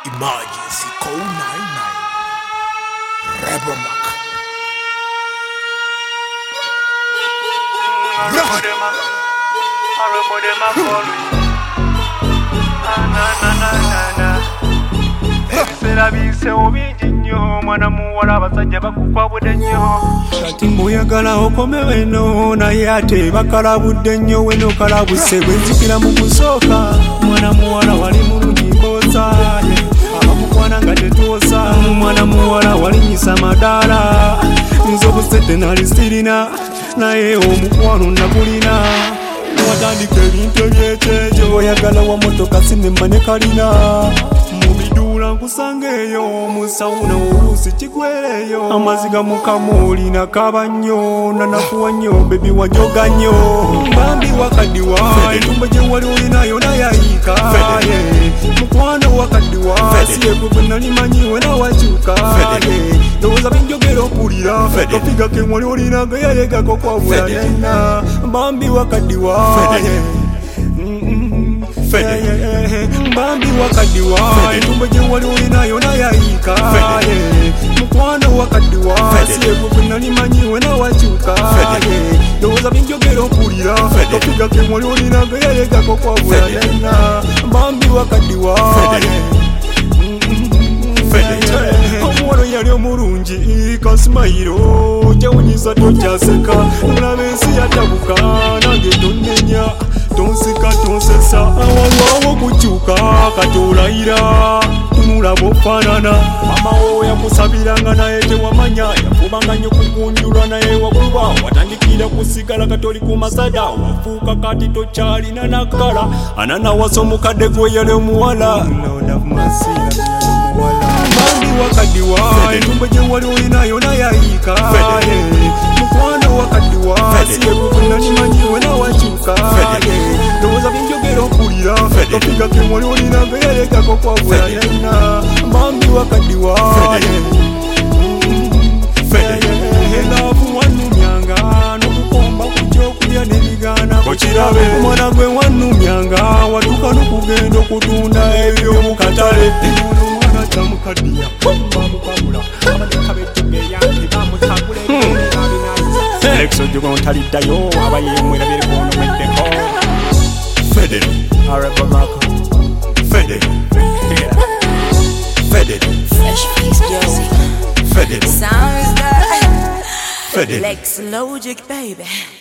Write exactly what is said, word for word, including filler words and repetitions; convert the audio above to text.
Emergency code nine nine. Rebel Mac. Kati mbuyagala okomewe no naye ate bakalabudde nnyo we nokalabuse bwe nzikira mu kusooka mwana muwala wali mulungi mbooza abamukwana nga tetwosa mwana muwala walinyisa madaala nze obusete nali sirina naye omukwano nagulina watandika ebintu ebyekyejo oyagala wa motoka sinema ne kalina mubidula nkusangeeyo musawuna oluusi kigwereyo amaziga mukamooli nakaba nnyo nanakuwa nnyo bebi wajoga nnyo bambi wakaddiwa entumba gye wali olinayo nayayiika mukwano wakaddiwa siyekwe nalimanyiwe nawakyuka ndowooza binjogera okulira tofiga ke wali olinaga yayegako kwabula yenna bambi wakaddiwa bambi wakaddiwa entumba gye wali olinayo nayayiika mukwano wakaddiwa siyekwe nalimanyiwe nawakyuka ndowooza binjogera okulira tofiga ke wali olinaga yayegako kwabula yenna bambi wakaddiwa omuwalo yali omulungi kasimayiro jawunyisa tojaseka mulaba ensi yatabuka nange tonnenya tonseka tonsesa awangawo kukyuka kati olayira tunulaba ofaanana mama wo yakusabiranga naye tewamanya yafubanga nnyo kukunjulwa naye wakuba watandikira kusigala kati oli ku masada wafuuka kati tokyalina nakkala ananawasa omukadde gwe yali omuwala bambi wakaddiwa entumba gye wali olinayo nayayiika mukwano wakaddiwa siyekwe nalimanyiwe nawakyuka ndowooza binjogera okulira tofiga ke wali olinaga yayegako kwabula yenna bambi wakaddiwa laavu wannumyanga n'okukomba kujja nebigaana okirabe omwana gwe wannumyanga watuuka n'okugenda okutunda ebyo mu katale omwana kyamukaddiya bamukabula amadekabejjogeyange bamutagula ekisojjogo ntaliddayo aba yemwera byerekonomweddeko Feded Rebel Mac Feded Feded Fresh Face Music Feded Sounds that Feded Lex Logic baby